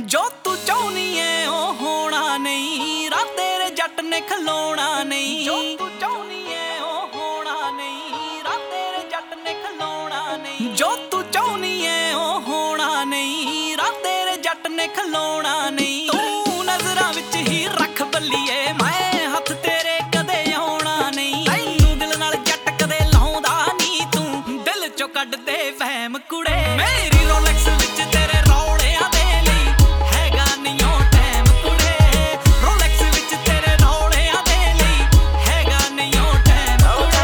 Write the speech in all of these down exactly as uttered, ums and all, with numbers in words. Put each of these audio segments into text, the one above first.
ਜੋ ਤੂੰ ਚਾਹੁੰਦੀ ਏ ਉਹ ਹੋਣਾ ਨਹੀਂ, ਰਾ ਤੇਰੇ ਜੱਟ ਨੇ ਖਲੋਣਾ ਨਹੀਂ। ਜੋ ਤੂੰ ਚਾਹੁੰਦੀ ਏ ਉਹ ਹੋਣਾ ਨਹੀਂ, ਰਾ ਤੇਰੇ ਜੱਟ ਨੇ ਖਲੋਣਾ ਨਹੀਂ। ਜੋ ਤੂੰ ਚਾਹੁੰਦੀ ਏ ਉਹ ਹੋਣਾ ਨਹੀਂ, ਰਾ ਤੇਰੇ ਜੱਟ ਨੇ ਖਲੋਣਾ ਨਹੀਂ। ਤੂੰ ਨਜ਼ਰਾਂ ਵਿੱਚ ਹੀ ਰੱਖ ਬੱਲੀਏ, ਮੈਂ ਹੱਥ ਤੇਰੇ ਕਦੇ ਆਉਣਾ ਨਹੀਂ। ਤੈਨੂੰ ਦਿਲ ਨਾਲ ਜੱਟ ਕਦੇ ਲਾਉਂਦਾ ਨਹੀਂ, ਤੂੰ ਦਿਲ ਚੋਂ ਕੱਢ ਦੇ ਵਹਿਮ ਕੁੜੇ। ਮੇਰੀ ਰੋਲੈਕਸ ਵਿੱਚ ਤੇਰੇ ਰੌਲਿਆਂ ਦੇ ਲਈ ਹੈਗਾ ਨਹੀਂ ਉਹ ਟਾਈਮ ਕੁੜੇ। ਰੋਲੈਕਸ ਵਿੱਚ ਤੇਰੇ ਰੌਲਿਆਂ ਦੇ ਲਈ ਹੈਗਾ ਨਹੀਂ ਉਹ ਟਾਈਮ ਕੁੜੇ।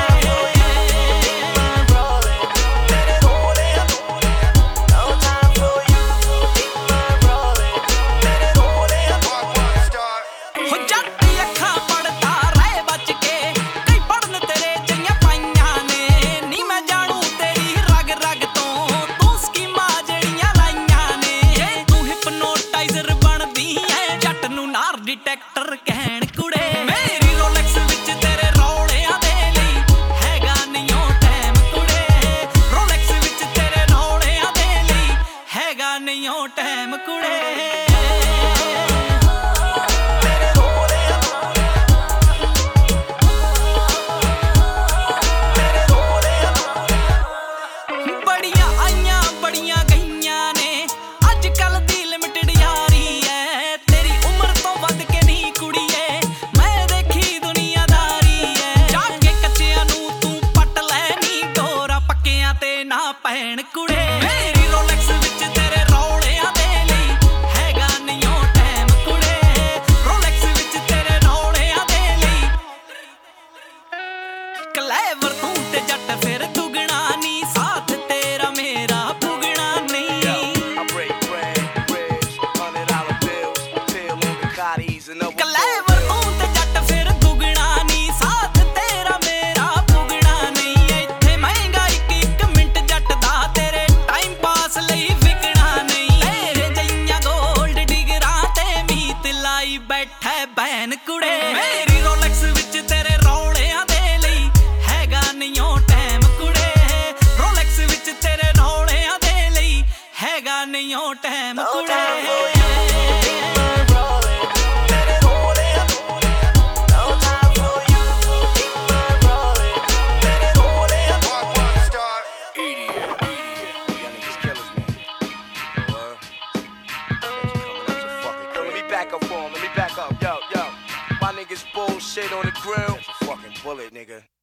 ਹੋ ਜੱਟ ਅੱਖਾਂ ਪੜਦਾ ਰਹਿ ਬਚ ਕੇ, ਕਈ ਪੜਨ ਤੇਰੇ ਚੰਗੀਆਂ ਪਾਈਆਂ ਨੇ। ਨੀ ਮੈਂ ਜਾਣੂ ਤੇਰੀ ਰਗ ਰਗ ਤੋਂ, ਤੂੰ ਸਕੀਮਾਂ ਜਿਹੜੀਆਂ ਲਾਈਆਂ ਨੇ। ਜੇ ਤੂੰ ਹਿਪਨੋਟਾਈਜ਼ਰ ਬਣਦੀ ਐ, ਜੱਟ ਨੂੰ ਨਾਰ ਡਿਟੈਕਟਰ ਕਹਿਣ ਕੁੜੇ। ਮੇਰੀ ਰੋਲੈਕਸ ਵਿੱਚ ਤੇਰੇ ਰੌਲਿਆਂ ਦੇ ਲਈ ਹੈਗਾ ਨਹੀਂ ਉਹ ਟਾਈਮ ਕੁੜੇ। ਰੋਲੈਕਸ ਵਿੱਚ ਤੇਰੇ ਰੌਲਿਆਂ ਦੇ ਲਈ ਹੈਗਾ ਨਹੀਂ ਉਹ ਟਾਈਮ ਕੁੜੇ। ਬੜੀਆਂ ਆਈਆਂ ਬੜੀਆਂ ਗਈਆਂ ਨੇ, ਅੱਜ ਕੱਲ ਦੀ ਲਿਮਿਟਡ ਯਾਰੀ ਐ। ਤੇਰੀ ਉਮਰ ਤੋਂ ਵੱਧ ਕੇ ਨਹੀਂ ਕੁੜੀਏ, ਮੈਂ ਦੇਖੀ ਦੁਨੀਆਦਾਰੀ ਐ। ਜਾ ਕੇ ਕੱਚਿਆਂ ਨੂੰ ਤੂੰ ਪੱਟ ਲੈ ਨੀ, ਡੋਰਾ ਪੱਕਿਆਂ ਤੇ ਨਾ ਪੈਣ ਕੁੜੇ। ਮੇਰੀ ਰੋਲੈਕਸ ਵਿੱਚ ਤੇਰੇ ਰੌਲਿਆਂ ਦੇ ਲਈ ਹੈਗਾ ਨਹੀਂ ਉਹ ਟਾਈਮ ਕੁੜੇ। ਰੋਲੈਕਸ ਵਿੱਚ ਤੇਰੇ ਰੌਲਿਆਂ ਦੇ ਲਈ ਕਲੇਵਰ ਤੂੰ ਤੇ ਜੱਟ ਫਿਰ ਦੁਗਣਾ ਨੀ, ਸਾਥ ਤੇਰਾ ਮੇਰਾ ਪੁਗਣਾ ਨਹੀਂ। ਕਲੇਵਰ ਤੂੰ ਤੇ ਜੱਟ ਫਿਰ ਦੁਗਣਾ ਨੀ, ਸਾਥ ਤੇਰਾ ਮੇਰਾ ਪੁਗਣਾ ਨਹੀਂ। ਇੱਥੇ ਮਹਿੰਗਾ ਇੱਕ ਇੱਕ ਮਿੰਟ ਜੱਟ ਦਾ, ਤੇਰੇ ਟਾਈਮ ਪਾਸ ਲਈ ਵਿਕਣਾ ਨਹੀਂ। ਤੇਰੇ ਜਈਆਂ ਗੋਲਡ ਡਿਗਰਾਂ ਤੇ ਮੀਤ ਲਾਈ ਬੈਠਾ ਬੈਨ ਕੁੜੇ। ਮੇਰੀ ਰੋਲੈਕਸ ਵਿੱਚ ਤੇਰੇ ਰੌਲਿਆਂ ਦੇ ਲਈ ਹੈਗਾ ਨਹੀਂ ਉਹ ਟਾਈਮ ਕੁੜੇ। ਰੋਲੈਕਸ ਵਿੱਚ ਤੇਰੇ ਰੌਲਿਆਂ ਦੇ ਲਈ ਹੈਗਾ ਨਹੀਂ ਉਹ ਟਾਈਮ ਕੁੜੇ। Back up for him, let me back up, yo, yo. My niggas bullshit on the grill. That's a fucking bullet, nigga.